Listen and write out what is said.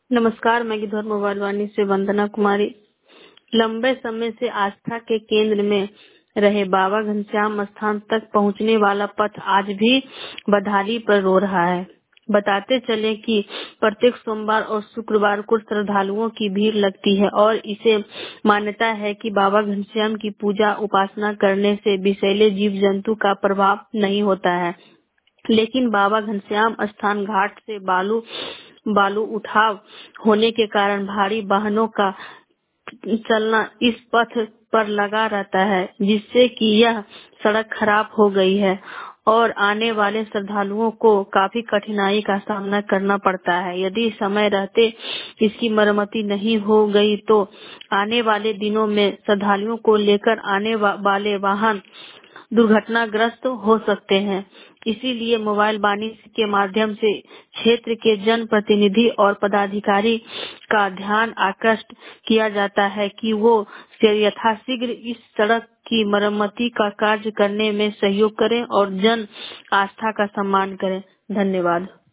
नमस्कार, मैं गिद्धौर मोबाइल वाणी से वंदना कुमारी। लंबे समय से आस्था के केंद्र में रहे बाबा घनश्याम स्थान तक पहुंचने वाला पथ आज भी बदहाली पर रो रहा है। बताते चले कि प्रत्येक सोमवार और शुक्रवार को श्रद्धालुओं की भीड़ लगती है और इसे मान्यता है कि बाबा घनश्याम की पूजा उपासना करने से विषैले जीव जंतु का प्रभाव नहीं होता है। लेकिन बाबा घनश्याम स्थान घाट से बालू उठाव होने के कारण भारी वाहनों का चलना इस पथ पर लगा रहता है, जिससे कि यह सड़क खराब हो गई है और आने वाले श्रद्धालुओं को काफी कठिनाई का सामना करना पड़ता है। यदि समय रहते इसकी मरम्मती नहीं हो गई तो आने वाले दिनों में श्रद्धालुओं को लेकर आने वाले वाहन दुर्घटनाग्रस्त हो सकते हैं। इसीलिए मोबाइल वाणी के माध्यम से क्षेत्र के जन प्रतिनिधि और पदाधिकारी का ध्यान आकृष्ट किया जाता है कि वो यथाशीघ्र इस सड़क की मरम्मती का कार्य करने में सहयोग करें और जन आस्था का सम्मान करें। धन्यवाद।